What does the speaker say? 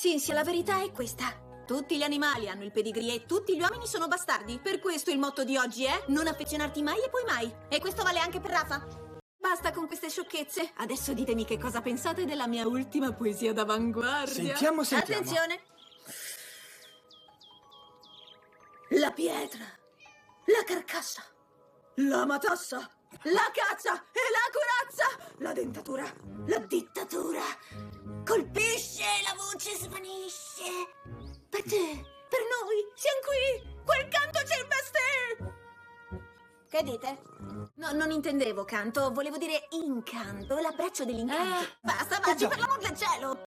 Cinzia, la verità è questa. Tutti gli animali hanno il pedigree e tutti gli uomini sono bastardi. Per questo il motto di oggi è non affezionarti mai e poi mai. E questo vale anche per Rafa. Basta con queste sciocchezze. Adesso ditemi che cosa pensate della mia ultima poesia d'avanguardia. Sentiamo. Attenzione. La pietra, la carcassa, la matassa, la caccia e la corazza, la dentatura, la dittatura. Colpisce, la voce svanisce. Per te, per noi, siamo qui. Quel canto c'è Che dite? No, non intendevo canto, volevo dire incanto, l'abbraccio dell'incanto. Basta, per l'amor del cielo!